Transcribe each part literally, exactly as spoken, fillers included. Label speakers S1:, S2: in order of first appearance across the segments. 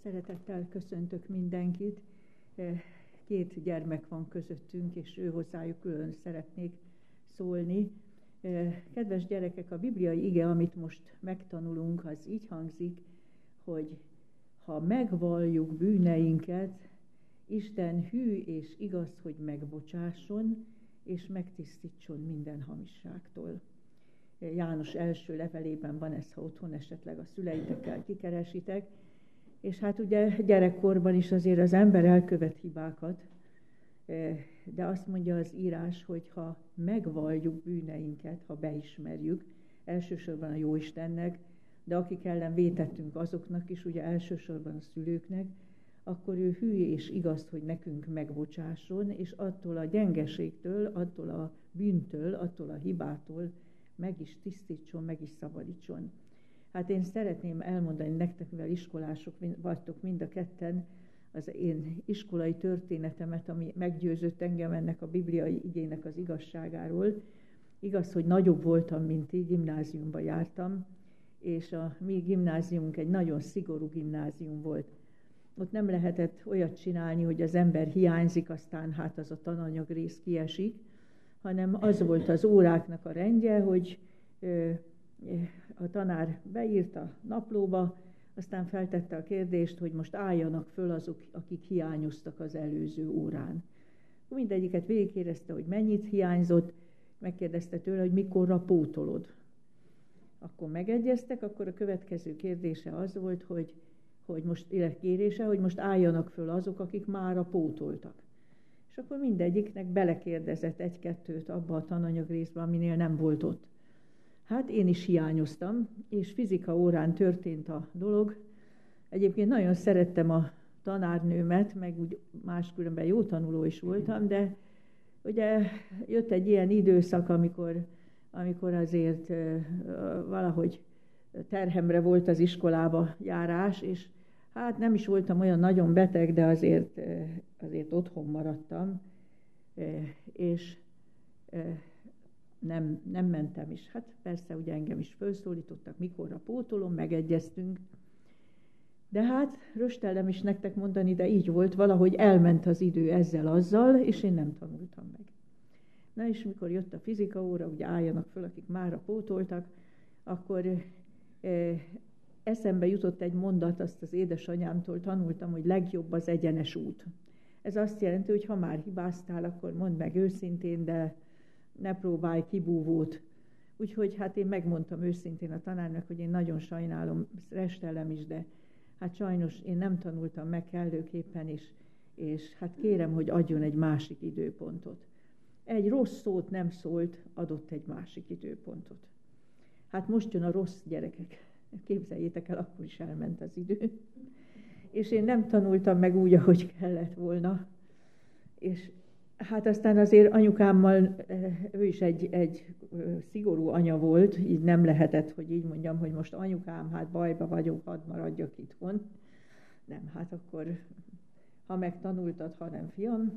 S1: Szeretettel köszöntök mindenkit. Két gyermek van közöttünk, és ő hozzájuk külön szeretnék szólni. Kedves gyerekek, a bibliai ige, amit most megtanulunk, az így hangzik, hogy ha megvalljuk bűneinket, Isten hű és igaz, hogy megbocsásson, és megtisztítson minden hamisságtól. János első levelében van ez, ha otthon esetleg a szüleitekkel kikeresitek, és hát ugye gyerekkorban is azért az ember elkövet hibákat, de azt mondja az írás, hogy ha megvalljuk bűneinket, ha beismerjük, elsősorban a Jóistennek, de akik ellen vétettünk azoknak is, ugye elsősorban a szülőknek, akkor ő hű és igaz, hogy nekünk megbocsásson, és attól a gyengeségtől, attól a bűntől, attól a hibától meg is tisztítson, meg is szabadítson. Hát én szeretném elmondani nektek, mivel iskolások vagytok mind a ketten, az én iskolai történetemet, ami meggyőzött engem ennek a bibliai igének az igazságáról. Igaz, hogy nagyobb voltam, mint ti, gimnáziumba jártam, és a mi gimnáziumunk egy nagyon szigorú gimnázium volt. Ott nem lehetett olyat csinálni, hogy az ember hiányzik, aztán hát az a tananyag rész kiesik, hanem az volt az óráknak a rendje, hogy ö, a tanár beírta a naplóba, aztán feltette a kérdést, hogy most álljanak föl azok, akik hiányoztak az előző órán. Mindegyiket végigkérdezte, hogy mennyit hiányzott, megkérdezte tőle, hogy mikorra pótolod. Akkor megegyeztek, akkor a következő kérdése az volt, hogy, hogy most életkérése, hogy most álljanak föl azok, akik mára pótoltak. És akkor mindegyiknek belekérdezett egy-kettőt abba a tananyag részbe, aminél nem volt ott. Hát én is hiányoztam, és fizika órán történt a dolog. Egyébként nagyon szerettem a tanárnőmet, meg úgy máskülönben jó tanuló is voltam, de ugye jött egy ilyen időszak, amikor, amikor azért uh, valahogy terhemre volt az iskolába járás, és hát nem is voltam olyan nagyon beteg, de azért, uh, azért otthon maradtam, uh, és uh, Nem, nem mentem is. Hát persze, ugye engem is felszólítottak, mikorra pótolom, megegyeztünk. De hát, röstellem is nektek mondani, de így volt, valahogy elment az idő ezzel-azzal, és én nem tanultam meg. Na és mikor jött a fizika óra, ugye álljanak föl, akik mára pótoltak, akkor eh, eszembe jutott egy mondat, azt az édesanyámtól tanultam, hogy legjobb az egyenes út. Ez azt jelenti, hogy ha már hibáztál, akkor mondd meg őszintén, de ne próbálj kibúvót. Úgyhogy hát én megmondtam őszintén a tanárnak, hogy én nagyon sajnálom, restellem is, de hát sajnos én nem tanultam meg kellőképpen, és, és hát kérem, hogy adjon egy másik időpontot. Egy rossz szót nem szólt, adott egy másik időpontot. Hát most jön a rossz, gyerekek. Képzeljétek el, akkor is elment az idő. És én nem tanultam meg úgy, ahogy kellett volna. És hát aztán azért anyukámmal, ő is egy, egy szigorú anya volt, így nem lehetett, hogy így mondjam, hogy most anyukám, hát bajba vagyok, hadd maradjak itthon. Nem, hát akkor, ha megtanultad, ha nem, fiam,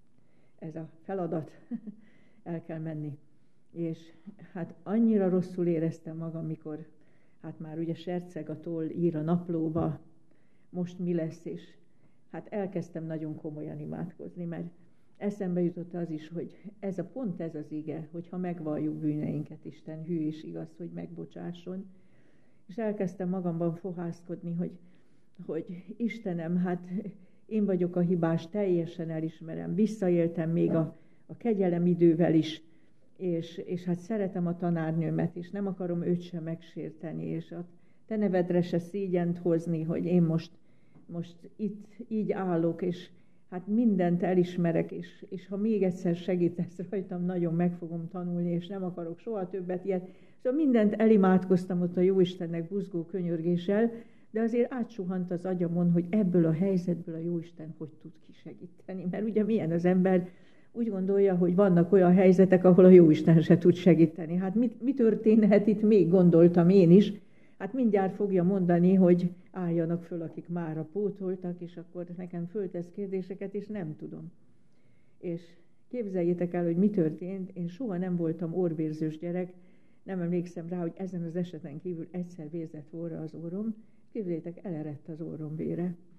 S1: ez a feladat, el kell menni. És hát annyira rosszul éreztem magam, mikor hát már ugye serceg a toll, ír a naplóba, most mi lesz, és hát elkezdtem nagyon komolyan imádkozni, mert eszembe jutott az is, hogy ez a pont ez az ige, hogy ha megvalljuk bűneinket, Isten hű és igaz, hogy megbocsásson. És elkezdtem magamban fohászkodni, hogy, hogy Istenem, hát én vagyok a hibás, teljesen elismerem, visszaéltem még a, a kegyelem idővel is, és, és hát szeretem a tanárnőmet, és nem akarom őt sem megsérteni, és a te nevedre se szégyent hozni, hogy én most, most itt így állok, és hát mindent elismerek, és, és ha még egyszer segítesz rajtam, nagyon meg fogom tanulni, és nem akarok soha többet ilyet. Szóval mindent elimádkoztam ott a Jóistennek buzgó könyörgéssel, de azért átsuhant az agyamon, hogy ebből a helyzetből a Jóisten hogy tud kisegíteni. Mert ugye milyen az ember úgy gondolja, hogy vannak olyan helyzetek, ahol a Jóisten se tud segíteni. Hát mit, mi történhet itt még, gondoltam én is. Hát mindjárt fogja mondani, hogy álljanak föl, akik mára pótoltak, és akkor nekem föltesz kérdéseket, és nem tudom. És képzeljétek el, hogy mi történt. Én soha nem voltam orvérzős gyerek, nem emlékszem rá, hogy ezen az eseten kívül egyszer vérzett volna az orrom. Képzeljétek, elerett az orrom vére.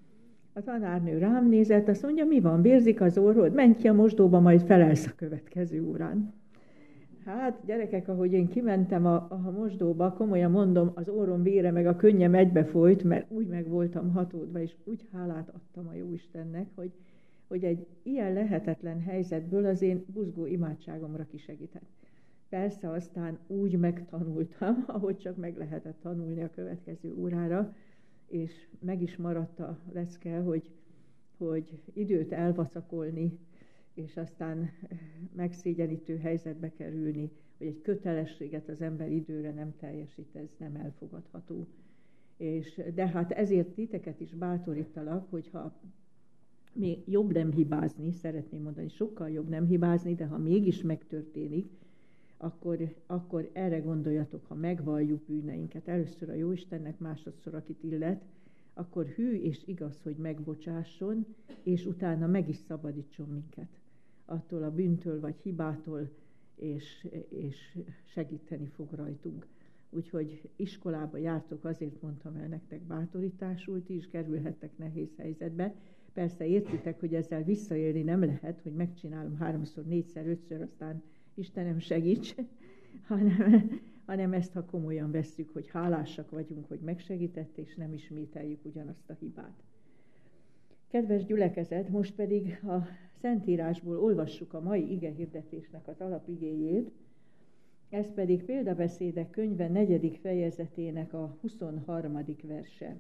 S1: A tanárnő rám nézett, azt mondja, mi van, vérzik az orrod? Menj ki a mosdóba, majd felelsz a következő órán. Hát, gyerekek, ahogy én kimentem a, a mosdóba, komolyan mondom, az orrom vére meg a könnyem egybefolyt, mert úgy meg voltam hatódva, és úgy hálát adtam a Jóistennek, hogy, hogy egy ilyen lehetetlen helyzetből az én buzgó imádságomra kisegített. Persze aztán úgy megtanultam, ahogy csak meg lehetett tanulni a következő órára, és meg is maradt a lecke, hogy, hogy időt elvacakolni, és aztán megszégyenítő helyzetbe kerülni, hogy egy kötelességet az ember időre nem teljesít, ez nem elfogadható. És, de hát ezért titeket is bátorítalak, hogyha még jobb nem hibázni, szeretném mondani, sokkal jobb nem hibázni, de ha mégis megtörténik, akkor, akkor erre gondoljatok, ha megvalljuk bűneinket, először a Jóistennek, másodszor akit illet, akkor hű és igaz, hogy megbocsásson, és utána meg is szabadítson minket attól a bűntől vagy hibától, és, és segíteni fog rajtunk. Úgyhogy iskolába jártok, azért mondtam el nektek bátorításul, ti is kerülhettek nehéz helyzetbe. Persze értitek, hogy ezzel visszaélni nem lehet, hogy megcsinálom háromszor, négyszer, ötször, aztán Istenem segíts, hanem, hanem ezt, ha komolyan vesszük, hogy hálásak vagyunk, hogy megsegített, és nem ismételjük ugyanazt a hibát. Kedves gyülekezet, most pedig a Szentírásból olvassuk a mai igehirdetésnek az alapigéjét, ez pedig Példabeszédek könyve negyedik fejezetének a huszonharmadik verse.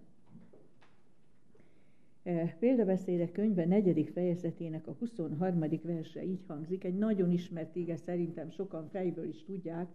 S1: Példabeszédek könyve negyedik fejezetének a huszonharmadik verse így hangzik, egy nagyon ismert ige, szerintem sokan fejből is tudják.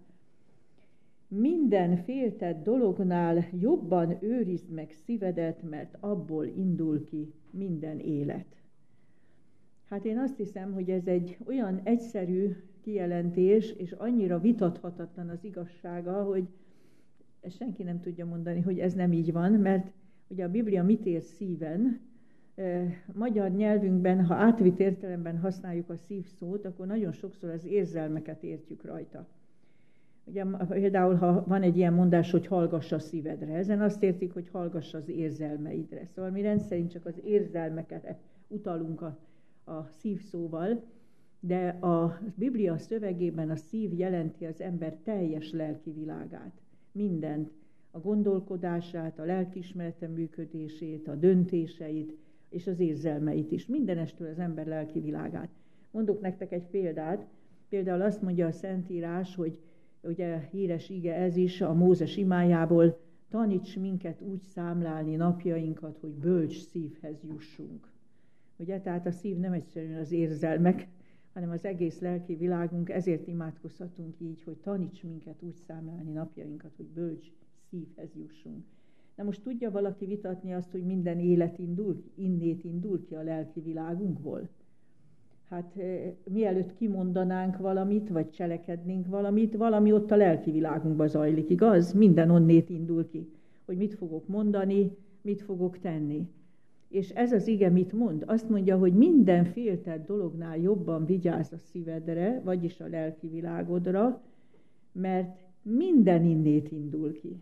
S1: Minden féltett dolognál jobban őrizd meg szívedet, mert abból indul ki minden élet. Hát én azt hiszem, hogy ez egy olyan egyszerű kijelentés, és annyira vitathatatlan az igazsága, hogy senki nem tudja mondani, hogy ez nem így van, mert ugye a Biblia mit ér szíven? Magyar nyelvünkben, ha átvitt értelemben használjuk a szív szót, akkor nagyon sokszor az érzelmeket értjük rajta. Ugye például, ha van egy ilyen mondás, hogy hallgass a szívedre, ezen azt értik, hogy hallgass az érzelmeidre. Szóval mi rendszerint csak az érzelmeket utalunk a, a szív szóval, de a Biblia szövegében a szív jelenti az ember teljes lelki világát, mindent, a gondolkodását, a lelkiismerete működését, a döntéseit, és az érzelmeit is. Mindenestől az ember lelki világát. Mondok nektek egy példát. Például azt mondja a Szentírás, hogy ugye híres ige ez is a Mózes imájából, taníts minket úgy számlálni napjainkat, hogy bölcs szívhez jussunk. Ugye, tehát a szív nem egyszerűen az érzelmek, hanem az egész lelki világunk, ezért imádkozhatunk így, hogy taníts minket úgy számlálni napjainkat, hogy bölcs szívhez jussunk. Na most tudja valaki vitatni azt, hogy minden élet indul, innét indul ki a lelki világunkból? Hát e, mielőtt kimondanánk valamit, vagy cselekednénk valamit, valami ott a lelki világunkban zajlik, igaz? Minden onnét indul ki, hogy mit fogok mondani, mit fogok tenni. És ez az ige mit mond? Azt mondja, hogy minden féltett dolognál jobban vigyázz a szívedre, vagyis a lelki világodra, mert minden innét indul ki.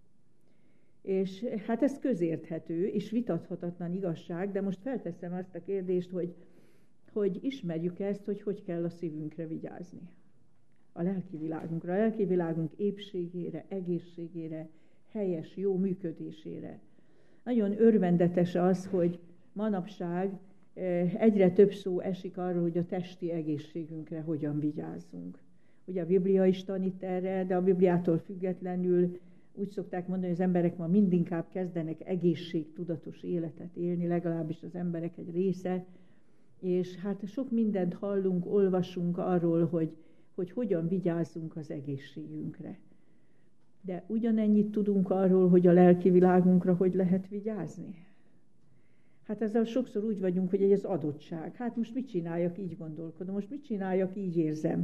S1: És hát ez közérthető, és vitathatatlan igazság, de most felteszem azt a kérdést, hogy, hogy ismerjük ezt, hogy hogy kell a szívünkre vigyázni. A lelki világunkra, a lelki világunk épségére, egészségére, helyes, jó működésére. Nagyon örvendetes az, hogy manapság egyre több szó esik arról, hogy a testi egészségünkre hogyan vigyázzunk. Ugye a Biblia is tanít erre, de a Bibliától függetlenül úgy szokták mondani, hogy az emberek ma mindinkább kezdenek egészségtudatos életet élni, legalábbis az emberek egy része, és hát sok mindent hallunk, olvasunk arról, hogy, hogy hogyan vigyázzunk az egészségünkre. De ugyanennyit tudunk arról, hogy a lelki világunkra hogy lehet vigyázni. Hát ezzel sokszor úgy vagyunk, hogy ez adottság. Hát most mit csináljak, így gondolkodom, most mit csináljak, így érzem.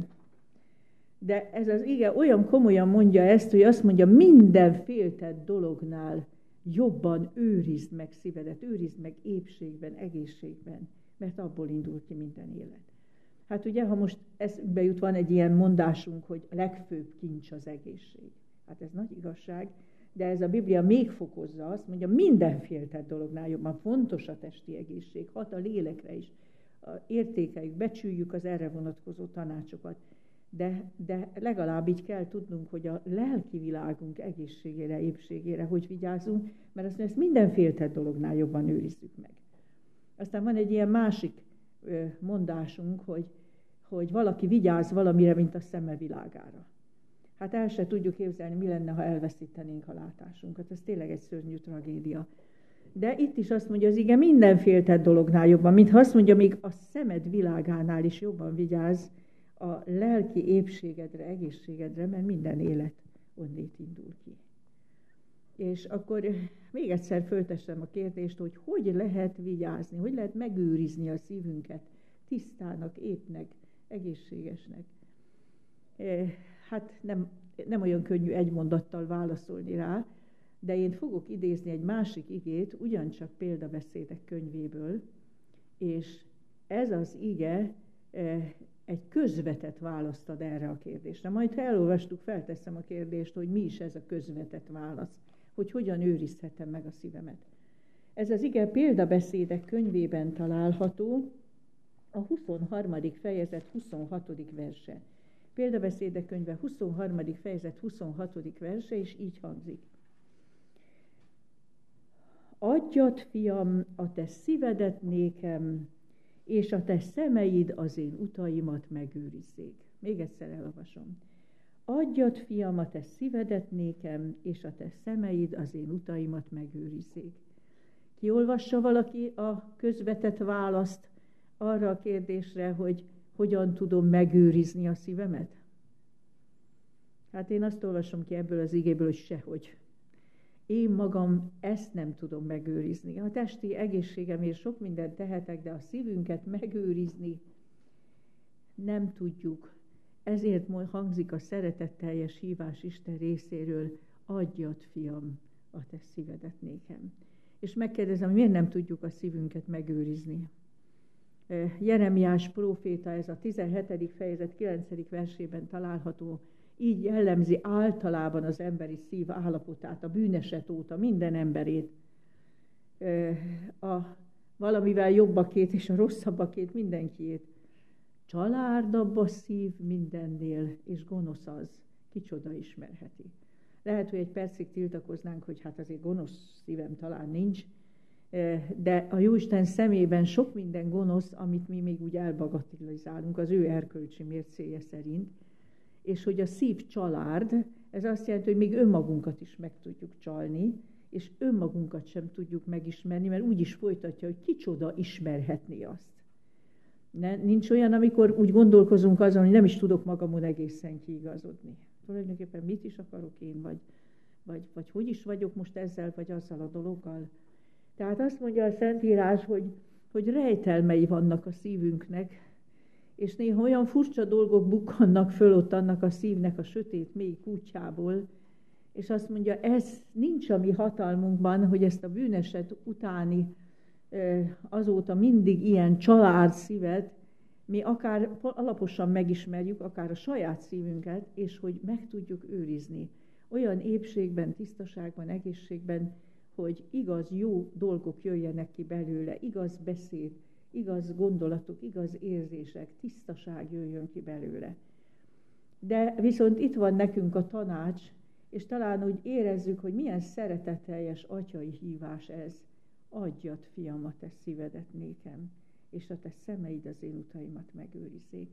S1: De ez az ige olyan komolyan mondja ezt, hogy azt mondja, minden féltett dolognál jobban őrizd meg szívedet, őrizd meg épségben, egészségben, mert abból indul ki minden élet. Hát ugye, ha most eszünkbe jut, van egy ilyen mondásunk, hogy a legfőbb kincs az egészség. Hát ez nagy igazság, de ez a Biblia még fokozza, azt mondja, minden féltett dolognál jobban fontos a testi egészség, hat a lélekre is. Értékeljük, becsüljük az erre vonatkozó tanácsokat. De, de legalább így kell tudnunk, hogy a lelki világunk egészségére, épségére hogy vigyázunk, mert azt mondja, ezt minden féltett dolognál jobban őrizzük meg. Aztán van egy ilyen másik mondásunk, hogy, hogy valaki vigyáz valamire, mint a szeme világára. Hát el se tudjuk képzelni, mi lenne, ha elveszítenénk a látásunkat. Ez tényleg egy szörnyű tragédia. De itt is azt mondja az ige, minden féltett dolognál jobban, mintha azt mondja, még a szemed világánál is jobban vigyázz a lelki épségedre, egészségedre, mert minden élet onnét indul ki. És akkor még egyszer föltessem a kérdést, hogy hogy lehet vigyázni, hogy lehet megőrizni a szívünket tisztának, épnek, egészségesnek. Hát nem, nem olyan könnyű egy mondattal válaszolni rá, de én fogok idézni egy másik igét, ugyancsak példabeszédek könyvéből, és ez az ige egy közvetett választ ad erre a kérdésre. Majd, ha elolvastuk, felteszem a kérdést, hogy mi is ez a közvetett válasz, hogy hogyan őrizhetem meg a szívemet. Ez az ige példabeszédek könyvében található, a huszonharmadik fejezet huszonhatodik verse. Példabeszédek könyve huszonharmadik fejezet huszonhatodik verse, és így hangzik. Adjad, fiam, a te szívedet nékem, és a te szemeid az én utaimat megőrizzék. Még egyszer elolvasom. Adjad, fiam, a te szívedet nékem, és a te szemeid az én utaimat megőrizzék. Kiolvassa valaki a közvetett választ arra a kérdésre, hogy hogyan tudom megőrizni a szívemet? Hát én azt olvasom ki ebből az igéből, hogy sehogy. Én magam ezt nem tudom megőrizni. A testi egészségemért sok mindent tehetek, de a szívünket megőrizni nem tudjuk. Ezért hangzik a szeretetteljes hívás Isten részéről, adjad, fiam, a te szívedet nékem. És megkérdezem, miért nem tudjuk a szívünket megőrizni? Jeremiás próféta, ez a tizenhetedik fejezet kilencedik versében található, így jellemzi általában az emberi szív állapotát, a bűneset óta, minden emberét. A valamivel jobbakét és a rosszabbakét, mindenkiét. Csalárdabb a szív mindennél, és gonosz az, kicsoda ismerheti. Lehet, hogy egy percig tiltakoznánk, hogy hát azért gonosz szívem talán nincs, de a Jóisten szemében sok minden gonosz, amit mi még úgy elbagatelizálunk az ő erkölcsi mércéje szerint, és hogy a szív csalárd, ez azt jelenti, hogy még önmagunkat is meg tudjuk csalni, és önmagunkat sem tudjuk megismerni, mert úgy is folytatja, hogy kicsoda ismerhetné azt. Ne, nincs olyan, amikor úgy gondolkozunk azon, hogy nem is tudok magamon egészen kiigazodni. Tulajdonképpen mit is akarok én, vagy, vagy, vagy hogy is vagyok most ezzel, vagy azzal a dologgal. Tehát azt mondja a Szentírás, hogy, hogy rejtelmei vannak a szívünknek, és néha olyan furcsa dolgok bukkannak föl ott annak a szívnek a sötét mély kútjából, és azt mondja, ez nincs a mi hatalmunkban, hogy ezt a bűneset utáni azóta mindig ilyen család szívet, mi akár alaposan megismerjük, akár a saját szívünket, és hogy meg tudjuk őrizni. Olyan épségben, tisztaságban, egészségben, hogy igaz, jó dolgok jöjjenek ki belőle, igaz beszéd, igaz gondolatok, igaz érzések, tisztaság jöjjön ki belőle. De viszont itt van nekünk a tanács, és talán úgy érezzük, hogy milyen szeretetteljes atyai hívás ez. Adjad, fiam, a te szívedet nékem, és a te szemeid az én utaimat megőrizzék.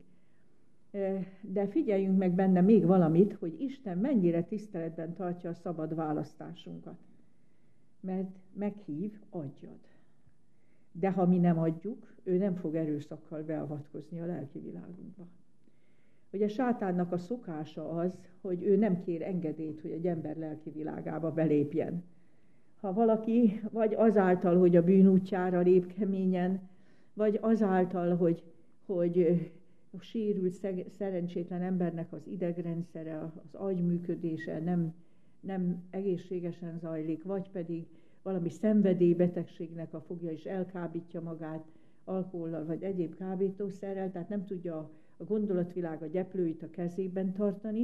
S1: De figyeljünk meg benne még valamit, hogy Isten mennyire tiszteletben tartja a szabad választásunkat. Mert meghív, adjad. De ha mi nem adjuk, ő nem fog erőszakkal beavatkozni a lelki világunkba. Ugye sátánnak a szokása az, hogy ő nem kér engedélyt, hogy egy ember lelki világába belépjen. Ha valaki vagy azáltal, hogy a bűn útjára lép keményen, vagy azáltal, hogy, hogy a sérült, szerencsétlen embernek az idegrendszere, az agyműködése nem, nem egészségesen zajlik, vagy pedig valami szenvedélybetegségnek a fogja és elkábítja magát alkohollal vagy egyéb kábítószerrel, tehát nem tudja a gondolatvilág, a gyeplőit a kezében tartani,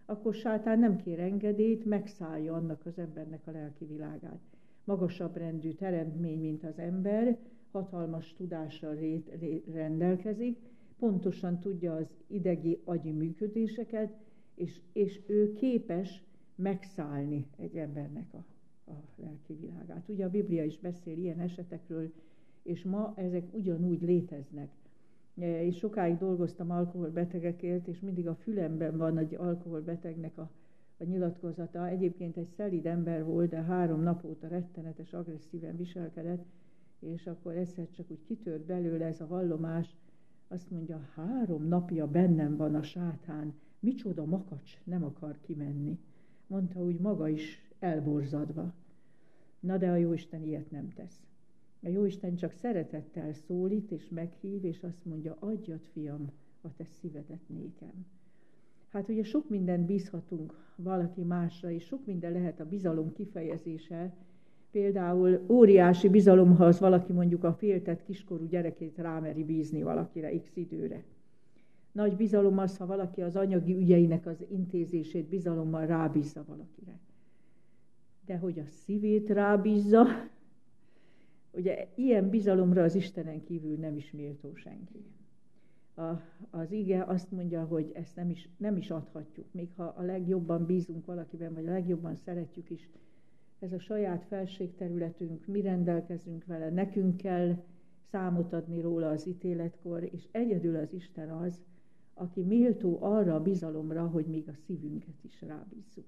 S1: akkor sátán nem kér engedélyt, megszállja annak az embernek a lelki világát. Magasabb rendű teremtmény, mint az ember, hatalmas tudással rét, rét, rendelkezik, pontosan tudja az idegi agyi működéseket, és, és ő képes megszállni egy embernek a, a lelki világát. Ugye a Biblia is beszél ilyen esetekről, és ma ezek ugyanúgy léteznek. És sokáig dolgoztam alkoholbetegekért, és mindig a fülemben van egy alkoholbetegnek a, a nyilatkozata. Egyébként egy szelíd ember volt, de három nap óta rettenetes, agresszíven viselkedett, és akkor egyszer csak úgy kitört belőle ez a vallomás, azt mondja, három napja bennem van a sátán, micsoda makacs, nem akar kimenni. Mondta úgy maga is elborzadva. Na de a Jóisten ilyet nem tesz. A Jóisten csak szeretettel szólít és meghív, és azt mondja, adjad, fiam, a te szívedet nékem. Hát ugye sok mindent bízhatunk valaki másra, és sok minden lehet a bizalom kifejezése. Például óriási bizalom, ha az valaki mondjuk a féltett kiskorú gyerekét rámeri bízni valakire x időre. Nagy bizalom az, ha valaki az anyagi ügyeinek az intézését bizalommal rábízza valakire. De hogy a szívét rábízza, ugye ilyen bizalomra az Istenen kívül nem is méltó senki. A, az ige azt mondja, hogy ezt nem is, nem is adhatjuk, még ha a legjobban bízunk valakiben, vagy a legjobban szeretjük is. Ez a saját felségterületünk, mi rendelkezünk vele, nekünk kell számot adni róla az ítéletkor, és egyedül az Isten az, aki méltó arra a bizalomra, hogy még a szívünket is rábízzuk.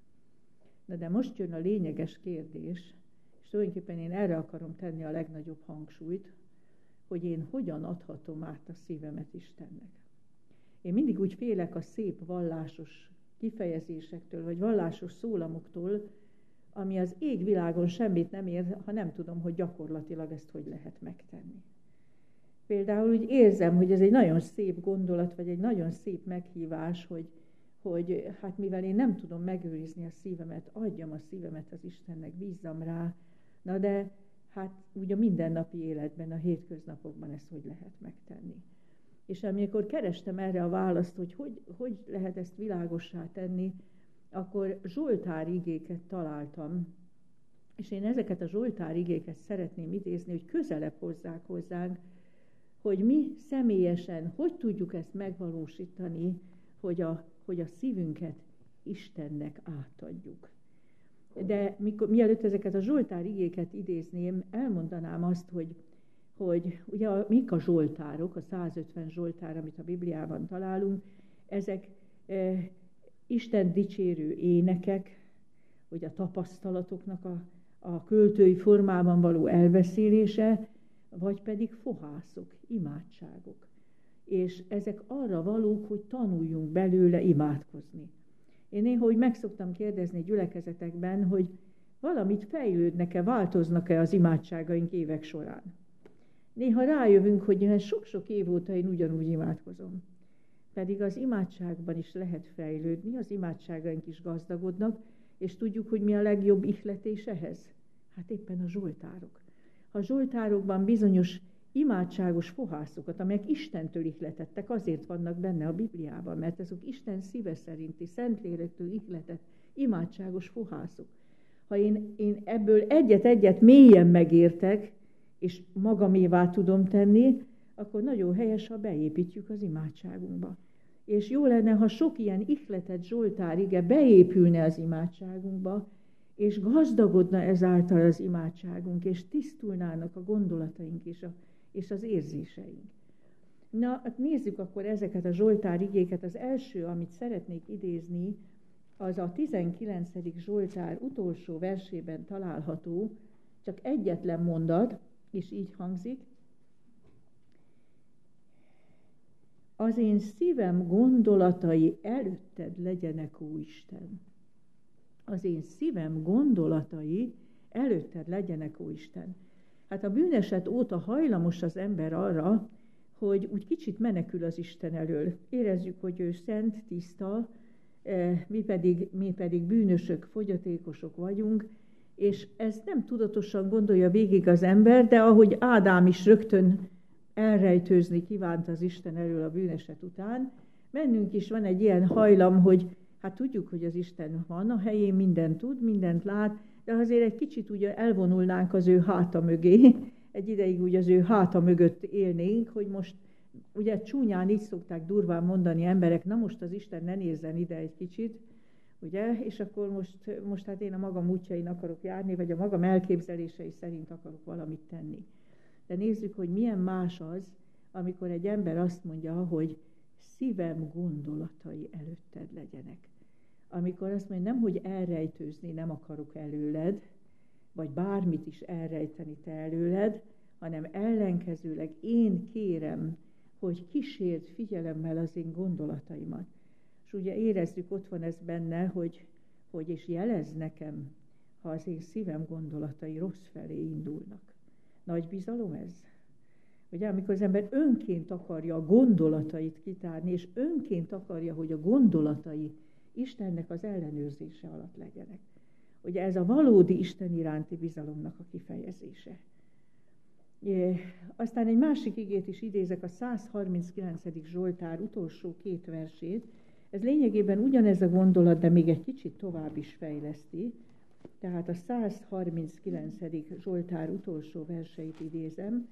S1: Na de most jön a lényeges kérdés, és tulajdonképpen én erre akarom tenni a legnagyobb hangsúlyt, hogy én hogyan adhatom át a szívemet Istennek. Én mindig úgy félek a szép vallásos kifejezésektől, vagy vallásos szólamoktól, ami az égvilágon semmit nem ér, ha nem tudom, hogy gyakorlatilag ezt hogy lehet megtenni. Például úgy érzem, hogy ez egy nagyon szép gondolat, vagy egy nagyon szép meghívás, hogy, hogy hát mivel én nem tudom megőrizni a szívemet, adjam a szívemet az Istennek, bízzam rá, na de hát ugye a mindennapi életben, a hétköznapokban ezt hogy lehet megtenni. És amikor kerestem erre a választ, hogy hogy, hogy lehet ezt világossá tenni, akkor Zsoltár igéket találtam, és én ezeket a Zsoltár igéket szeretném idézni, hogy közelebb hozzák hozzánk, hogy mi személyesen hogy tudjuk ezt megvalósítani, hogy a, hogy a szívünket Istennek átadjuk. De mikor, mielőtt ezeket a Zsoltár igéket idézném, elmondanám azt, hogy, hogy ugye a, mik a zsoltárok, a százötven zsoltár, amit a Bibliában találunk, ezek e, Isten dicsérő énekek, hogy a tapasztalatoknak a, a költői formában való elbeszélése, vagy pedig fohászok, imádságok. És ezek arra valók, hogy tanuljunk belőle imádkozni. Én néha úgy meg szoktam kérdezni gyülekezetekben, hogy valamit fejlődnek-e, változnak-e az imádságaink évek során. Néha rájövünk, hogy sok-sok év óta én ugyanúgy imádkozom. Pedig az imádságban is lehet fejlődni, az imádságaink is gazdagodnak, és tudjuk, hogy mi a legjobb ihletés ehhez? Hát éppen a zsoltárok. A zsoltárokban bizonyos imádságos fohászokat, amelyek Istentől ihletettek, azért vannak benne a Bibliában, mert azok Isten szíve szerinti, Szentlélektől ihletett imádságos fohászok. Ha én, én ebből egyet-egyet mélyen megértek, és magamévá tudom tenni, akkor nagyon helyes, ha beépítjük az imádságunkba. És jó lenne, ha sok ilyen ihletett zsoltár ige beépülne az imádságunkba, és gazdagodna ezáltal az imádságunk, és tisztulnának a gondolataink és, a, és az érzéseink. Na, hát nézzük akkor ezeket a zsoltár igéket. Az első, amit szeretnék idézni, az a tizenkilencedik zsoltár utolsó versében található, csak egyetlen mondat, és így hangzik. Az én szívem gondolatai előtted legyenek, ó Isten. Az én szívem gondolatai előtted legyenek, ó Isten. Hát a bűneset óta hajlamos az ember arra, hogy úgy kicsit menekül az Isten elől. Érezzük, hogy ő szent, tiszta, mi pedig, mi pedig bűnösök, fogyatékosok vagyunk, és ez nem tudatosan gondolja végig az ember, de ahogy Ádám is rögtön elrejtőzni kívánt az Isten elől a bűneset után, bennünk is van egy ilyen hajlam, hogy Hát tudjuk, hogy az Isten van a helyén, mindent tud, mindent lát, de azért egy kicsit ugye elvonulnánk az ő háta mögé, egy ideig úgy az ő háta mögött élnénk, hogy most ugye csúnyán így szokták durván mondani emberek, na most az Isten ne nézzen ide egy kicsit, ugye, és akkor most, most hát én a magam útjain akarok járni, vagy a magam elképzelései szerint akarok valamit tenni. De nézzük, hogy milyen más az, amikor egy ember azt mondja, hogy szívem gondolatai előtted legyenek. Amikor azt mondja, nem, hogy elrejtőzni nem akarok előled, vagy bármit is elrejteni te előled, hanem ellenkezőleg én kérem, hogy kísérd figyelemmel az én gondolataimat. És ugye érezzük, ott van ez benne, hogy, hogy és jelez nekem, ha az én szívem gondolatai rossz felé indulnak. Nagy bizalom ez? Ugye, amikor az ember önként akarja a gondolatait kitárni, és önként akarja, hogy a gondolatai Istennek az ellenőrzése alatt legyenek. Ugye ez a valódi Isten iránti bizalomnak a kifejezése. É, aztán egy másik igét is idézek, a száz harminckilencedik Zsoltár utolsó két versét. Ez lényegében ugyanez a gondolat, de még egy kicsit tovább is fejleszti. Tehát a száz harminckilencedik Zsoltár utolsó verseit idézem,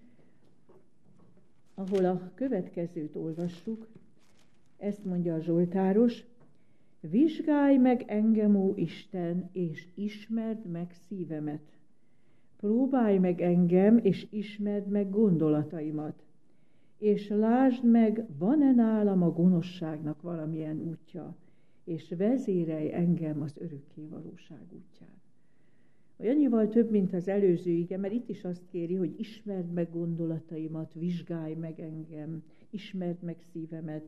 S1: ahol a következőt olvassuk. Ezt mondja a zsoltáros: vizsgálj meg engem, ó Isten, és ismerd meg szívemet. Próbálj meg engem, és ismerd meg gondolataimat. És lásd meg, van-e nálam a gonoszságnak valamilyen útja, és vezérelj engem az örökké valóság útján. Annyival több, mint az előző ige, mert itt is azt kéri, hogy ismerd meg gondolataimat, vizsgálj meg engem, ismerd meg szívemet.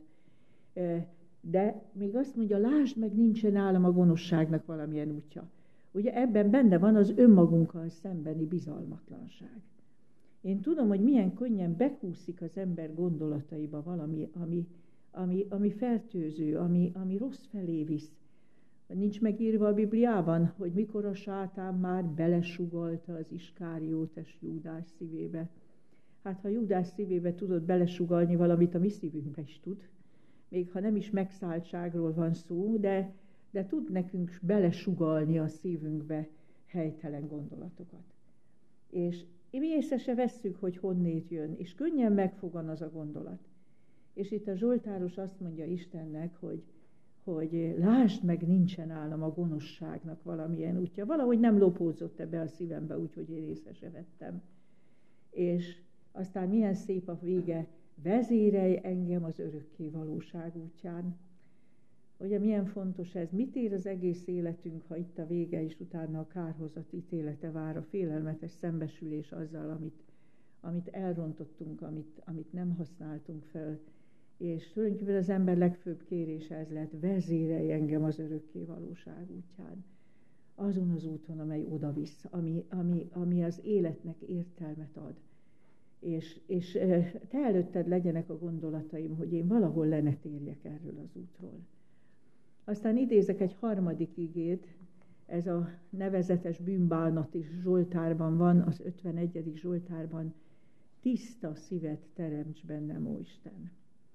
S1: De még azt mondja, lásd meg, nincsen nálam a gonoszságnak valamilyen útja. Ugye ebben benne van az önmagunkkal szembeni bizalmatlanság. Én tudom, hogy milyen könnyen bekúszik az ember gondolataiba valami, ami, ami, ami fertőző, ami, ami rossz felé visz. Nincs megírva a Bibliában, hogy mikor a sátán már belesugalta az Iskáriótes Júdás szívébe. Hát ha Júdás szívébe tudod belesugalni valamit, a mi szívünkbe is tud. Még ha nem is megszálltságról van szó, de, de tud nekünk belesugalni a szívünkbe helytelen gondolatokat. És mi észre se vesszük, hogy honnét jön, és könnyen megfogan az a gondolat. És itt a zsoltáros azt mondja Istennek, hogy, hogy lásd meg, nincsen nálam a gonoszságnak valamilyen útja. Valahogy nem lopózott ebbe a szívembe, úgyhogy én észre se vettem. És aztán milyen szép a vége, vezérelj engem az örökké valóság útján. Ugye milyen fontos ez, mit ér az egész életünk, ha itt a vége, és utána a kárhozat ítélete vár, a félelmetes szembesülés azzal, amit, amit elrontottunk, amit, amit nem használtunk fel. És tulajdonképpen az ember legfőbb kérése ez lett, vezérelj engem az örökké valóság útján. Azon az úton, amely oda-visz, ami, ami, ami az életnek értelmet ad. És, és te előtted legyenek a gondolataim, hogy én valahol le ne térjek erről az útról. Aztán idézek egy harmadik igét, ez a nevezetes bűnbánat is Zsoltárban van, az ötvenegyedik Zsoltárban, tiszta szívet teremts bennem, ó Isten.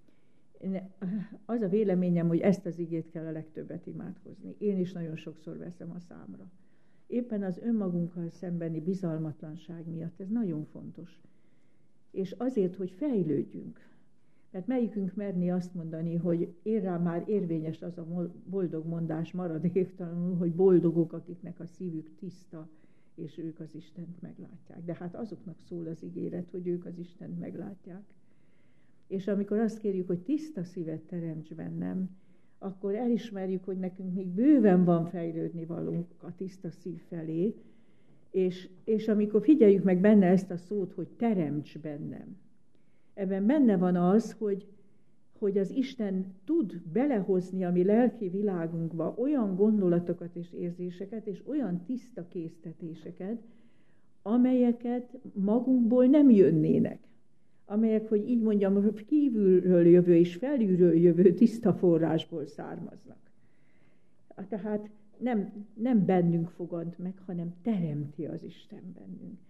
S1: Az a véleményem, hogy ezt az igét kell a legtöbbet imádkozni. Én is nagyon sokszor veszem a számra. Éppen az önmagunkkal szembeni bizalmatlanság miatt ez nagyon fontos. És azért, hogy fejlődjünk. Mert melyikünk merné azt mondani, hogy én rá már érvényes az a boldog mondás maradéktalanul, hogy boldogok, akiknek a szívük tiszta, és ők az Istent meglátják. De hát azoknak szól az ígéret, hogy ők az Istent meglátják. És amikor azt kérjük, hogy tiszta szívet teremts bennem, akkor elismerjük, hogy nekünk még bőven van fejlődni valónk a tiszta szív felé, és, és amikor figyeljük meg benne ezt a szót, hogy teremts bennem, ebben benne van az, hogy, hogy az Isten tud belehozni a mi lelki világunkba olyan gondolatokat és érzéseket, és olyan tiszta késztetéseket, amelyeket magunkból nem jönnének. Amelyek, hogy így mondjam, kívülről jövő és felülről jövő tiszta forrásból származnak. Tehát nem, nem bennünk fogad meg, hanem teremti az Isten bennünk.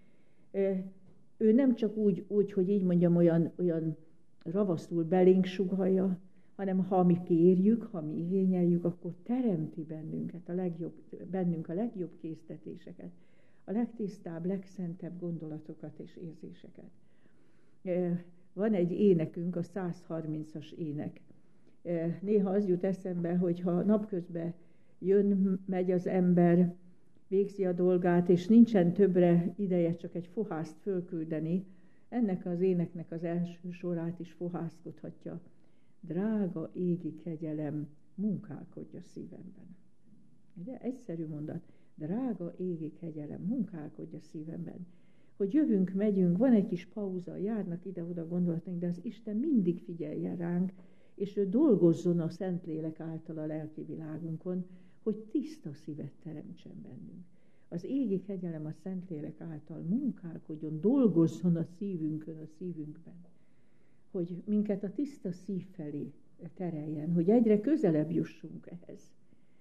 S1: Ő nem csak úgy, úgy hogy így mondjam, olyan, olyan ravaszul belénk sugallja, hanem ha mi kérjük, ha mi igényeljük, akkor teremti bennünket a legjobb, bennünk a legjobb késztetéseket, a legtisztább, legszentebb gondolatokat és érzéseket. Van egy énekünk, a száz harmincas ének. Néha az jut eszembe, hogy ha napközben jön, megy az ember, végzi a dolgát, és nincsen többre ideje csak egy fohászt fölküldeni, ennek az éneknek az első sorát is fohászkodhatja. Drága égi kegyelem, munkálkodj a szívemben. Ugye? Egyszerű mondat. Drága égi kegyelem, munkálkodj a szívemben. Hogy jövünk, megyünk, van egy kis pauza, járnak ide-oda gondolataink, de az Isten mindig figyeljen ránk, és ő dolgozzon a Szentlélek által a lelki világunkon, hogy tiszta szívet teremtsen bennünk. Az égi kegyelem a Szentlélek által munkálkodjon, dolgozzon a szívünkön, a szívünkben. Hogy minket a tiszta szív felé tereljen, hogy egyre közelebb jussunk ehhez.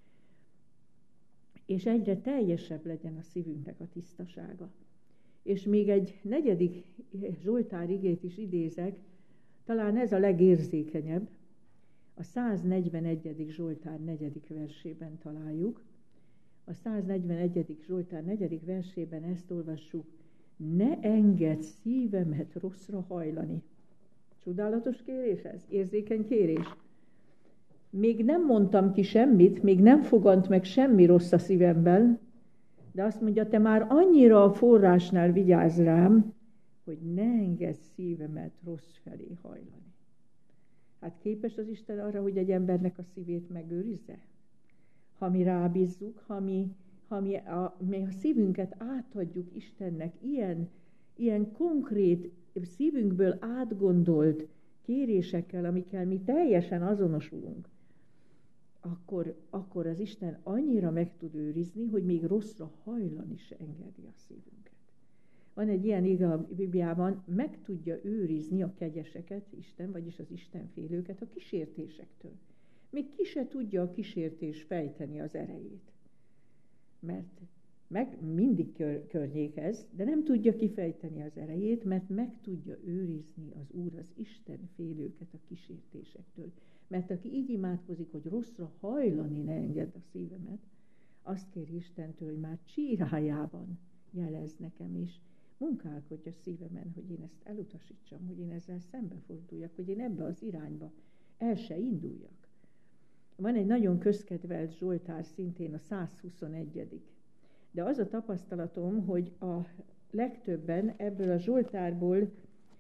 S1: És egyre teljesebb legyen a szívünknek a tisztasága. És még egy negyedik Zsoltár igét is idézek, talán ez a legérzékenyebb, a száznegyvenegyedik Zsoltár negyedik versében találjuk. A száznegyvenegyedik Zsoltár negyedik versében ezt olvassuk: ne engedd szívemet rosszra hajlani. Csodálatos kérés ez, érzékeny kérés. Még nem mondtam ki semmit, még nem fogant meg semmi rossz a szívemben, de azt mondja, te már annyira a forrásnál vigyázz rám, hogy ne engedd szívemet rossz felé hajlani. Hát képes az Isten arra, hogy egy embernek a szívét megőrizze? Ha mi rábízzuk, ha mi, ha mi, a, mi a szívünket átadjuk Istennek, ilyen, ilyen konkrét, szívünkből átgondolt kérésekkel, amikkel mi teljesen azonosulunk, akkor, akkor az Isten annyira meg tud őrizni, hogy még rosszra hajlani se engedi a szívünket. Van egy ilyen ige a Bibliában, meg tudja őrizni a kegyeseket, Isten, vagyis az istenfélőket a kísértésektől. Még ki se tudja a kísértés fejteni az erejét. Mert meg mindig kör, környékez, de nem tudja kifejteni az erejét, mert meg tudja őrizni az Úr az istenfélőket a kísértésektől. Mert aki így imádkozik, hogy rosszra hajlani ne engedd a szívemet, azt kér Istentől, hogy már csírájában jelez nekem is, munkálkodj a szívemen, hogy én ezt elutasítsam, hogy én ezzel szembeforduljak, hogy én ebbe az irányba el se induljak. Van egy nagyon közkedvelt Zsoltár, szintén a száz huszonegyedik De az a tapasztalatom, hogy a legtöbben ebből a Zsoltárból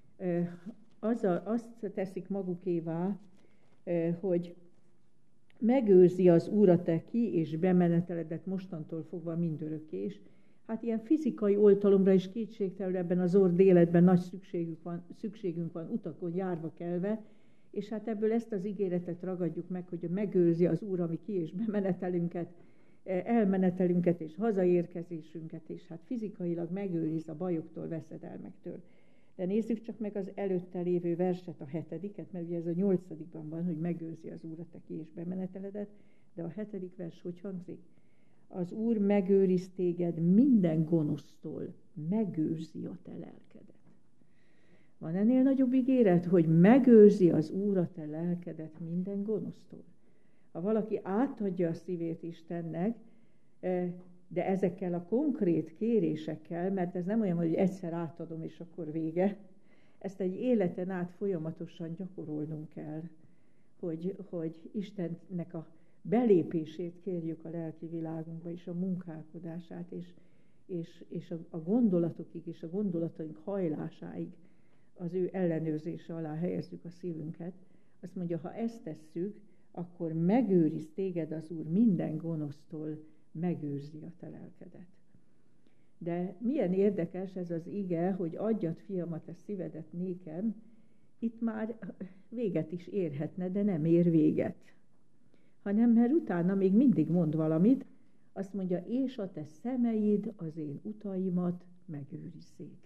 S1: az a, azt teszik magukévá, hogy megőrzi az Úr a te ki- és bemeneteledet mostantól fogva mindörökké. És hát ilyen fizikai oltalomra is kétségtelenül ebben az orr életben nagy szükségünk van, szükségünk van utakon járva kelve, és hát ebből ezt az ígéretet ragadjuk meg, hogy megőrzi az Úr a mi ki- és bemenetelünket, elmenetelünket és hazaérkezésünket, és hát fizikailag megőriz a bajoktól, veszedelmektől. De nézzük csak meg az előtte lévő verset, a hetediket, mert ugye ez a nyolcadikban van, hogy megőrzi az Úr a te ki- és bemeneteledet, de a hetedik vers hogy hangzik? Az Úr megőriz téged minden gonosztól, megőrzi a te lelkedet. Van ennél nagyobb ígéret, hogy megőrzi az Úr a te lelkedet minden gonosztól. Ha valaki átadja a szívét Istennek, de ezekkel a konkrét kérésekkel, mert ez nem olyan, hogy egyszer átadom, és akkor vége, ezt egy életen át folyamatosan gyakorolnunk kell, hogy, hogy Istennek a belépését kérjük a lelki világunkba, és a munkálkodását, és, és, és a, a gondolatokig, és a gondolataink hajlásáig az ő ellenőrzése alá helyezzük a szívünket. Azt mondja, ha ezt tesszük, akkor megőriz téged az Úr minden gonosztól, megőrzi a te lelkedet. De milyen érdekes ez az ige, hogy adjad, fiam, a te szívedet nékem, itt már véget is érhetne, de nem ér véget. Hanem mert utána még mindig mond valamit, azt mondja, és a te szemeid az én utaimat megőrizzék.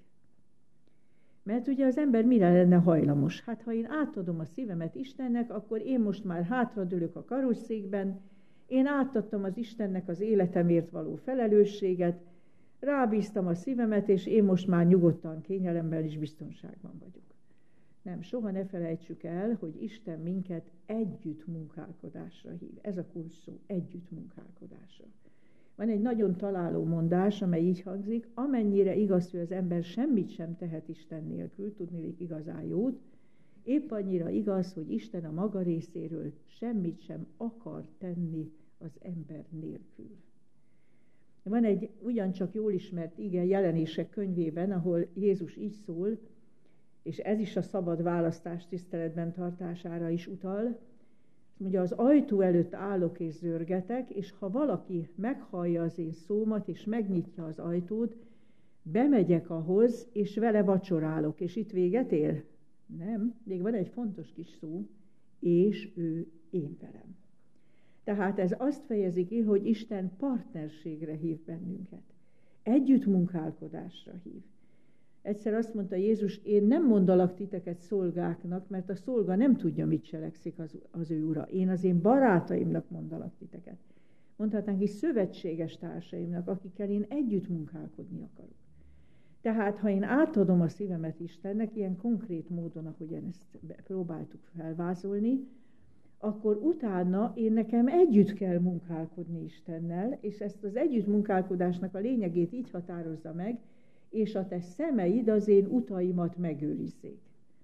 S1: Mert ugye az ember mire lenne hajlamos? Hát ha én átadom a szívemet Istennek, akkor én most már hátradőlök a karosszékben, én átadtam az Istennek az életemért való felelősséget, rábíztam a szívemet, és én most már nyugodtan, kényelemben és biztonságban vagyok. Nem, soha ne felejtsük el, hogy Isten minket együtt munkálkodásra hív. Ez a kulcs szó, együtt munkálkodásra. Van egy nagyon találó mondás, amely így hangzik: amennyire igaz, hogy az ember semmit sem tehet Isten nélkül, tudniillik igazán jót, épp annyira igaz, hogy Isten a maga részéről semmit sem akar tenni az ember nélkül. Van egy ugyancsak jól ismert ige Jelenések könyvében, ahol Jézus így szól, és ez is a szabad választás tiszteletben tartására is utal. Mondja, az ajtó előtt állok és zörgetek, és ha valaki meghallja az én szómat, és megnyitja az ajtót, bemegyek ahhoz, és vele vacsorálok. És itt véget ér? Nem, még van egy fontos kis szó, és ő én velem. Tehát ez azt fejezi ki, hogy Isten partnerségre hív bennünket. Együttmunkálkodásra hív. Egyszer azt mondta Jézus, én nem mondalak titeket szolgáknak, mert a szolga nem tudja, mit cselekszik az, az ő ura. Én az én barátaimnak mondalak titeket. Mondhatnánk is szövetséges társaimnak, akikkel én együtt munkálkodni akarok. Tehát, ha én átadom a szívemet Istennek, ilyen konkrét módon, ahogyan ezt próbáltuk felvázolni, akkor utána én nekem együtt kell munkálkodni Istennel, és ezt az együttmunkálkodásnak a lényegét így határozza meg, és a te szemeid az én utaimat megőrizzék.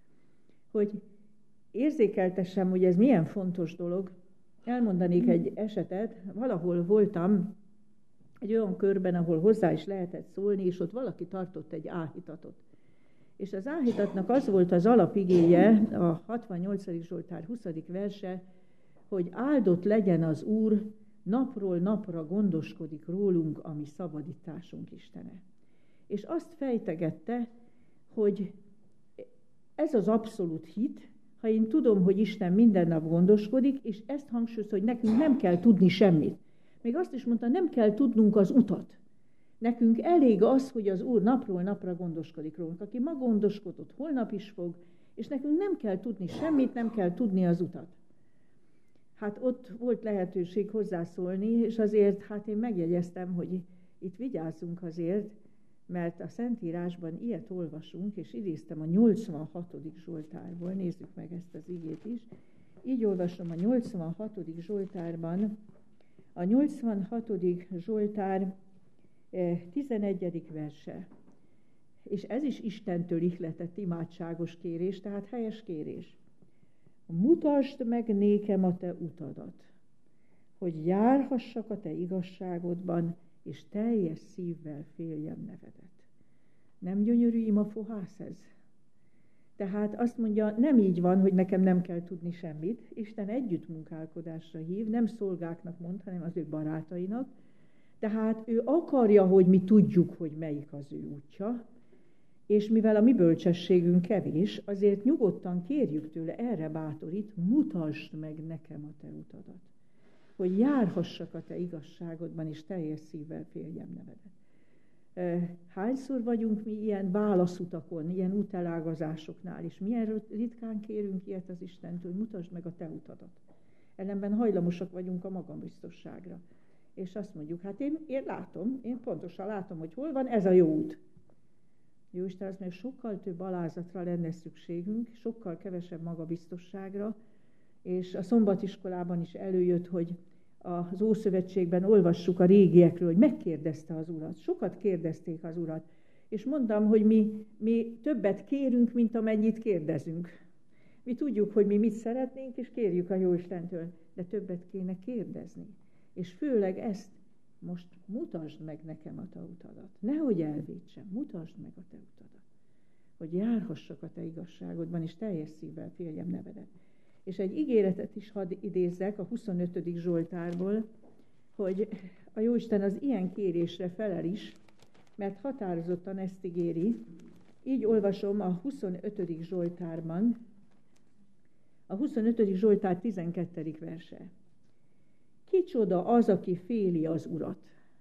S1: Hogy érzékeltessem, hogy ez milyen fontos dolog, elmondanék egy esetet. Valahol voltam egy olyan körben, ahol hozzá is lehetett szólni, és ott valaki tartott egy áhítatot. És az áhítatnak az volt az alapigéje, a hatvannyolcadik Zsoltár huszadik verse, hogy áldott legyen az Úr, napról napra gondoskodik rólunk, a mi szabadításunk Istene. És azt fejtegette, hogy ez az abszolút hit, ha én tudom, hogy Isten minden nap gondoskodik, és ezt hangsúlyozza, hogy nekünk nem kell tudni semmit. Még azt is mondta, nem kell tudnunk az utat. Nekünk elég az, hogy az Úr napról napra gondoskodik rólunk. Aki ma gondoskodott, holnap is fog, és nekünk nem kell tudni semmit, nem kell tudni az utat. Hát ott volt lehetőség hozzászólni, és azért hát én megjegyeztem, hogy itt vigyázzunk azért, mert a Szentírásban ilyet olvasunk, és idéztem a nyolcvanhatodik Zsoltárból, nézzük meg ezt az igét is. Így olvasom a nyolcvanhatodik Zsoltárban, a nyolcvanhatodik Zsoltár tizenegyedik verse. És ez is Istentől ihletett imádságos kérés, tehát helyes kérés. Mutasd meg nékem a te utadat, hogy járhassak a te igazságodban, és teljes szívvel féljem nevedet. Nem gyönyörű imafohász ez? Tehát azt mondja, nem így van, hogy nekem nem kell tudni semmit. Isten együttmunkálkodásra hív, nem szolgáknak mond, hanem az ő barátainak. Tehát ő akarja, hogy mi tudjuk, hogy melyik az ő útja, és mivel a mi bölcsességünk kevés, azért nyugodtan kérjük tőle, erre bátorít, mutasd meg nekem a te utadat, hogy járhassak a te igazságodban, és teljes szívvel féljem nevedet. Hányszor vagyunk mi ilyen válaszutakon, ilyen útelágazásoknál, és milyen ritkán kérünk ilyet az Istentől, hogy mutasd meg a te utadat. Ellenben hajlamosak vagyunk a magambiztosságra. És azt mondjuk, hát én, én látom, én pontosan látom, hogy hol van, ez a jó út. Jó Isten, azt mondja, sokkal több alázatra lenne szükségünk, sokkal kevesebb magabiztosságra, és a szombatiskolában is előjött, hogy az Ószövetségben olvassuk a régiekről, hogy megkérdezte az Urat. Sokat kérdezték az Urat. És mondtam, hogy mi, mi többet kérünk, mint amennyit kérdezünk. Mi tudjuk, hogy mi mit szeretnénk, és kérjük a Jóistentől, de többet kéne kérdezni. És főleg ezt, most mutasd meg nekem a te utadat. Nehogy elvétsem, mutasd meg a te utadat. Hogy járhassak a te igazságodban, és teljes szívvel féljem nevedet. És egy ígéretet is hadd idézzek a huszonötödik Zsoltárból, hogy a Jóisten az ilyen kérésre felel is, mert határozottan ezt ígéri. Így olvasom a huszonötödik Zsoltárban, a huszonötödik Zsoltár tizenkettedik verse. Kicsoda az, aki féli az Urat?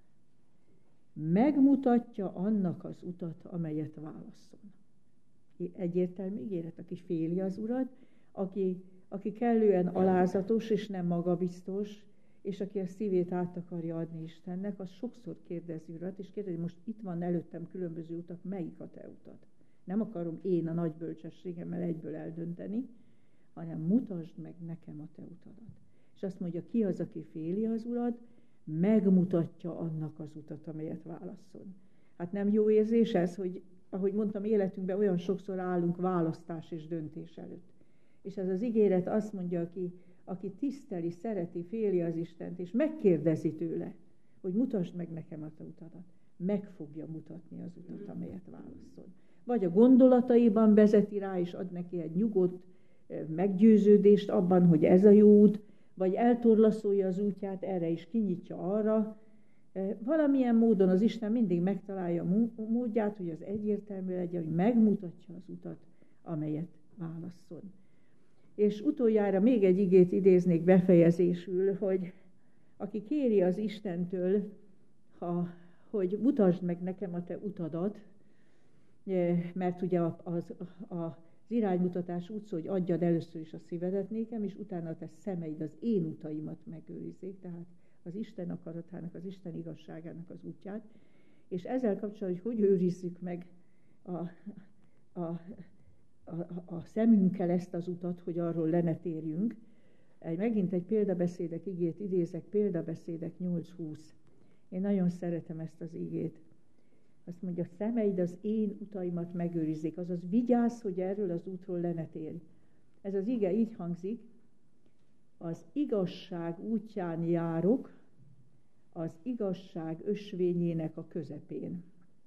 S1: Megmutatja annak az utat, amelyet válasszon. Egyértelmű ígéret, aki féli az Urat, aki, aki kellően alázatos és nem magabiztos, és aki a szívét át akarja adni Istennek, az sokszor kérdezi Urat, és kérdezi, most itt van előttem különböző utak, melyik a te utad? Nem akarom én a nagy bölcsességemmel egyből eldönteni, hanem mutasd meg nekem a te utadat. És azt mondja, ki az, aki féli az Urat, megmutatja annak az utat, amelyet válasszon. Hát nem jó érzés ez, hogy ahogy mondtam, életünkben olyan sokszor állunk választás és döntés előtt. És ez az ígéret azt mondja, aki, aki tiszteli, szereti, féli az Istent, és megkérdezi tőle, hogy mutasd meg nekem a te utadat, meg fogja mutatni az utat, amelyet válaszol. Vagy a gondolataiban vezeti rá, és ad neki egy nyugodt meggyőződést abban, hogy ez a jó út, vagy eltorlaszolja az útját, erre is kinyitja arra. Valamilyen módon az Isten mindig megtalálja a módját, hogy az egyértelmű legyen, hogy megmutatja az utat, amelyet válasszon. És utoljára még egy igét idéznék befejezésül, hogy aki kéri az Istentől, ha, hogy mutasd meg nekem a te utadat, mert ugye az, az, az iránymutatás úgy szól, hogy adjad először is a szívedet nékem, és utána a te szemeid az én utaimat megőrizzék, tehát az Isten akaratának, az Isten igazságának az útját. És ezzel kapcsolatban, hogy hogy őrizzük meg a, a, a, a szemünkkel ezt az utat, hogy arról le ne térjünk. Megint egy példabeszédek igét idézek, példabeszédek nyolc húsz. Én nagyon szeretem ezt az igét. Azt mondja, szemeid az én utaimat megőrizzék, azaz vigyázz, hogy erről az útról le ne térj. Ez az ige így hangzik, az igazság útján járok, az igazság ösvényének a közepén.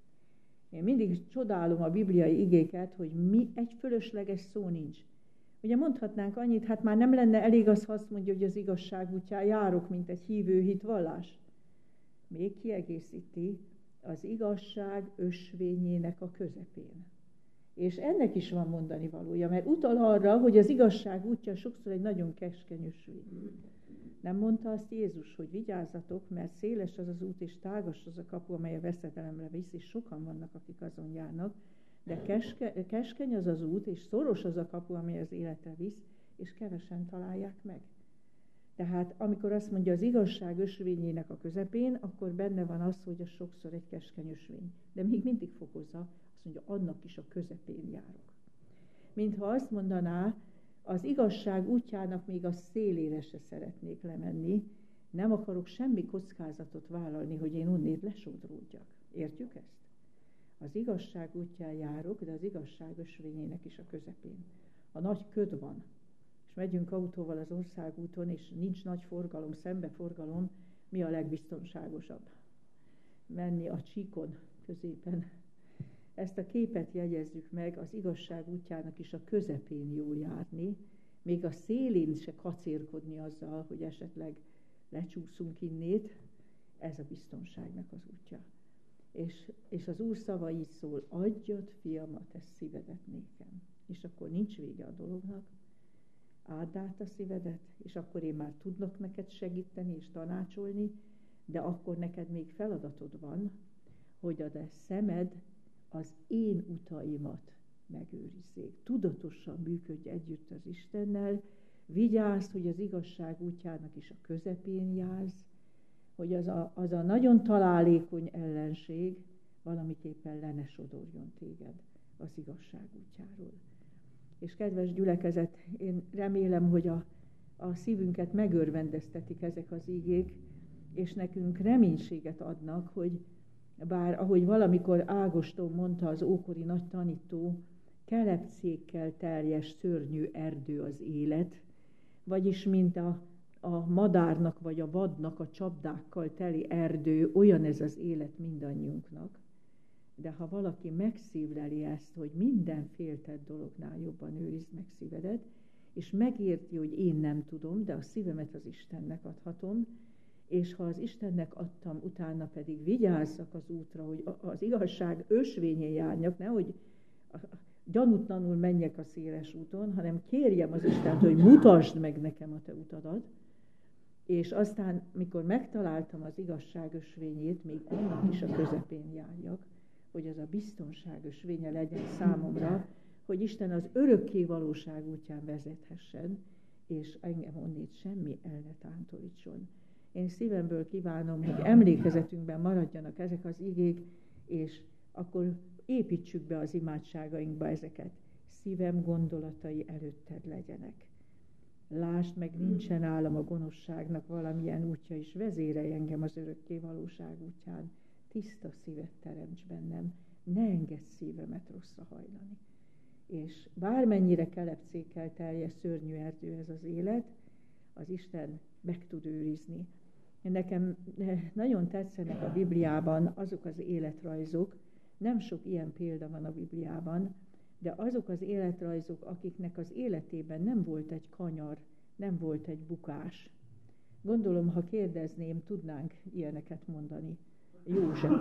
S1: Én mindig csodálom a bibliai igéket, hogy mi egy fölösleges szó nincs. Ugye mondhatnánk annyit, hát már nem lenne elég az, ha azt mondja, hogy az igazság útján járok, mint egy hívő hitvallás. Még kiegészíti, az igazság ösvényének a közepén. És ennek is van mondani valója, mert utal arra, hogy az igazság útja sokszor egy nagyon keskeny ösvény. Nem mondta azt Jézus, hogy vigyázzatok, mert széles az az út, és tágas az a kapu, amely a veszedelemre visz, és sokan vannak, akik azon járnak, de keske, keskeny az az út, és szoros az a kapu, amely az életre visz, és kevesen találják meg. Tehát amikor azt mondja az igazság ösvényének a közepén, akkor benne van az, hogy az sokszor egy keskeny ösvény. De még mindig fokozza, azt mondja, annak is a közepén járok. Mintha azt mondaná, az igazság útjának még a szélére se szeretnék lemenni, nem akarok semmi kockázatot vállalni, hogy én onnét lesodródjak. Értjük ezt? Az igazság útján járok, de az igazság ösvényének is a közepén. A nagy köd van, és megyünk autóval az országúton, és nincs nagy forgalom, szembeforgalom, mi a legbiztonságosabb? Menni a csíkon középen. Ezt a képet jegyezzük meg, az igazság útjának is a közepén jó járni, még a szélén se kacérkodni azzal, hogy esetleg lecsúszunk innét, ez a biztonságnak az útja. És, és az Úr szava így szól, adjad, fiam, a te szívedet nékem. És akkor nincs vége a dolognak, áld át a szívedet, és akkor én már tudnak neked segíteni és tanácsolni, de akkor neked még feladatod van, hogy a te szemed az én utaimat megőrizzék. Tudatosan működj együtt az Istennel, vigyázz, hogy az igazság útjának is a közepén jársz, hogy az a, az a nagyon találékony ellenség valamiképpen le ne sodorjon téged az igazság útjáról. És kedves gyülekezet, én remélem, hogy a, a szívünket megörvendeztetik ezek az igék, és nekünk reménységet adnak, hogy bár ahogy valamikor Ágoston mondta az ókori nagy tanító, kelepcékkel teljes szörnyű erdő az élet, vagyis mint a, a madárnak vagy a vadnak a csapdákkal teli erdő, olyan ez az élet mindannyiunknak. De ha valaki megszívleli ezt, hogy minden féltett dolognál jobban őrizd meg szívedet, és megérti, hogy én nem tudom, de a szívemet az Istennek adhatom, és ha az Istennek adtam, utána pedig vigyázzak az útra, hogy az igazság ösvényén járjak, nehogy gyanútlanul menjek a széles úton, hanem kérjem az Istent, hogy mutasd meg nekem a te utadat, és aztán, mikor megtaláltam az igazság ösvényét, még annak is a közepén járjak, hogy az a biztonság ösvénye legyen számomra, hogy Isten az örökké valóság útján vezethessen, és engem onnét semmi el ne tántorítson. Én szívemből kívánom, hogy emlékezetünkben maradjanak ezek az igék, és akkor építsük be az imádságainkba ezeket. Szívem gondolatai előtted legyenek. Lásd meg, nincsen állam a gonoszságnak valamilyen útja, és vezérelj engem az örökké valóság útján. Tiszta szívet teremts bennem, ne engedd szívemet rosszra hajlani. És bármennyire kelepcékkel teljes szörnyű erdő ez az élet, az Isten meg tud őrizni. Nekem nagyon tetszenek a Bibliában azok az életrajzok, nem sok ilyen példa van a Bibliában, de azok az életrajzok, akiknek az életében nem volt egy kanyar, nem volt egy bukás. Gondolom, ha kérdezném, tudnánk ilyeneket mondani. József.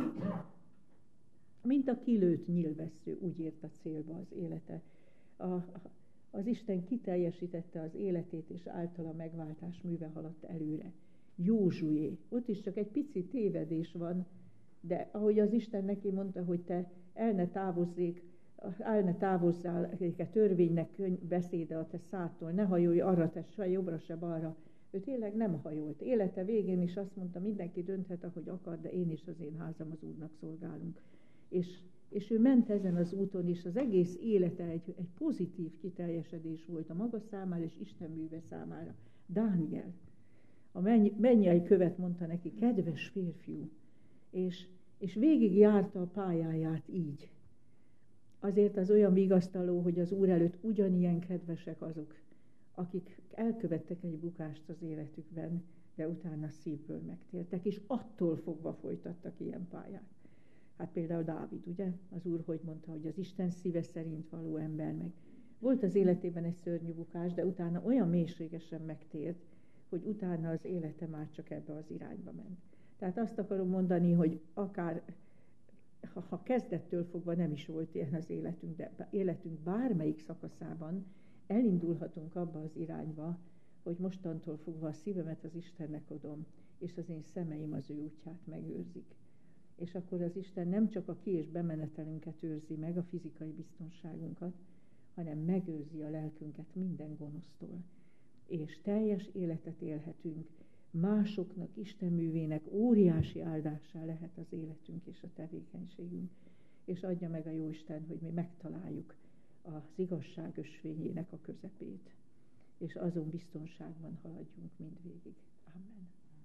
S1: Mint a kilőtt nyílvessző, úgy ért a célba az élete. A, az Isten kiteljesítette az életét, és általa megváltás műve haladt előre. Józsué. Ott is csak egy pici tévedés van, de ahogy az Isten neki mondta, hogy te el ne távozzék, el ne távozzál a törvénynek beszéde a te szádtól, ne hajolj arra, te se jobbra, se balra. Ő tényleg nem hajolt. Élete végén is azt mondta, mindenki dönthet, ahogy akar, de én és az én házam az Úrnak szolgálunk. És, és ő ment ezen az úton, és az egész élete egy, egy pozitív kiteljesedés volt a maga számára és Isten műve számára. Dániel. A mennyei követ mondta neki, kedves férfiú, és, és végig járta a pályáját így. Azért az olyan vigasztaló, hogy az Úr előtt ugyanilyen kedvesek azok, akik elkövettek egy bukást az életükben, de utána szívből megtértek, és attól fogva folytattak ilyen pályát. Hát például Dávid, ugye? Az Úr hogy mondta, hogy az Isten szíve szerint való ember meg. Volt az életében egy szörnyű bukás, de utána olyan mélységesen megtért, hogy utána az élete már csak ebbe az irányba ment. Tehát azt akarom mondani, hogy akár, ha, ha kezdettől fogva nem is volt ilyen az életünk, de életünk bármelyik szakaszában elindulhatunk abba az irányba, hogy mostantól fogva a szívemet az Istennek adom, és az én szemeim az ő útját megőrzik. És akkor az Isten nem csak a ki- és bemenetelünket őrzi meg, a fizikai biztonságunkat, hanem megőrzi a lelkünket minden gonosztól. És teljes életet élhetünk, másoknak, Isten művének óriási áldássá lehet az életünk és a tevékenységünk. És adja meg a Jóisten, hogy mi megtaláljuk az igazság ösvényének a közepét, és azon biztonságban haladjunk mindvégig. Amen.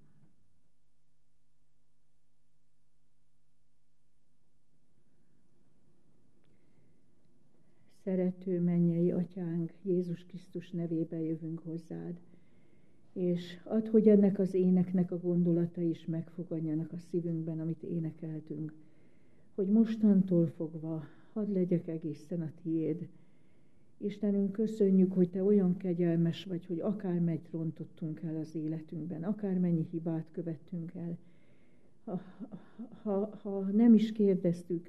S1: Szerető mennyei Atyánk, Jézus Krisztus nevében jövünk hozzád, és add, hogy ennek az éneknek a gondolatai is megfogadjanak a szívünkben, amit énekeltünk, hogy mostantól fogva hadd legyek egészen a tiéd. Istenünk, köszönjük, hogy te olyan kegyelmes vagy, hogy akármennyit rontottunk el az életünkben, akármennyi hibát követtünk el. Ha, ha, ha nem is kérdeztük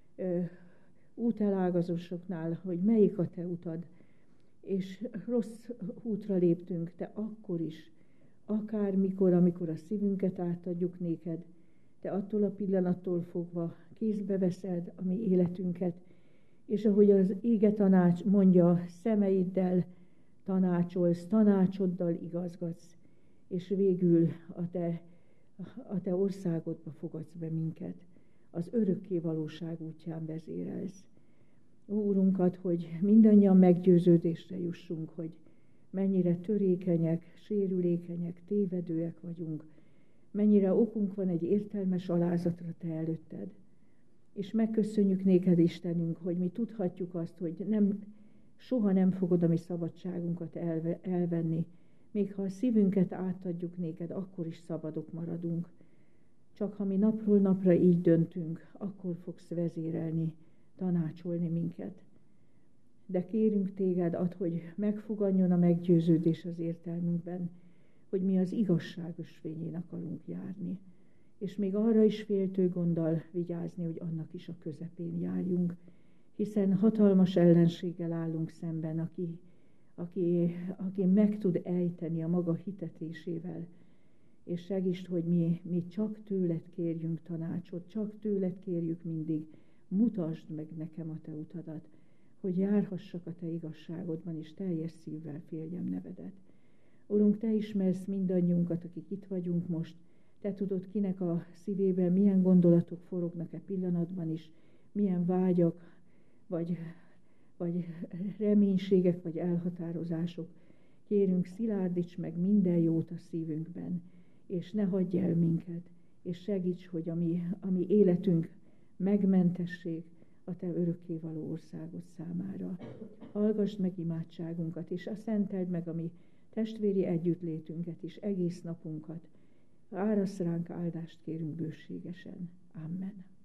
S1: útelágazósoknál, hogy melyik a te utad, és rossz útra léptünk, te akkor is, akármikor, amikor a szívünket átadjuk néked, te attól a pillanattól fogva kézbe veszed a mi életünket, és ahogy az ége tanács mondja, szemeiddel tanácsolsz, tanácsoddal igazgatsz, és végül a te, a te országodba fogadsz be minket, az örökké valóság útján vezérelsz. Úrunkat, hogy mindannyian meggyőződésre jussunk, hogy mennyire törékenyek, sérülékenyek, tévedőek vagyunk, mennyire okunk van egy értelmes alázatra te előtted. És megköszönjük néked, Istenünk, hogy mi tudhatjuk azt, hogy nem, soha nem fogod a mi szabadságunkat elve, elvenni. Még ha a szívünket átadjuk néked, akkor is szabadok maradunk. Csak ha mi napról napra így döntünk, akkor fogsz vezérelni, tanácsolni minket. De kérünk téged, add, hogy megfogadjon a meggyőződés az értelmünkben, hogy mi az igazság ösvényén akarunk járni. És még arra is féltő gonddal vigyázni, hogy annak is a közepén járjunk, hiszen hatalmas ellenséggel állunk szemben, aki, aki, aki meg tud ejteni a maga hitetésével, és segítsd, hogy mi, mi csak tőled kérjünk tanácsot, csak tőled kérjük mindig, mutasd meg nekem a te utadat, hogy járhassak a te igazságodban, és teljes szívvel féljem nevedet. Urunk, te ismersz mindannyiunkat, akik itt vagyunk most, te tudod, kinek a szívében milyen gondolatok forognak e pillanatban is, milyen vágyak, vagy, vagy reménységek, vagy elhatározások. Kérünk, szilárdíts meg minden jót a szívünkben, és ne hagyj el minket, és segíts, hogy a mi, a mi életünk megmentessék a Te örökkévaló országod számára. Hallgass meg imádságunkat, és szenteld meg a mi testvéri együttlétünket is, egész napunkat. Árasz ránk áldást kérünk bőségesen. Amen.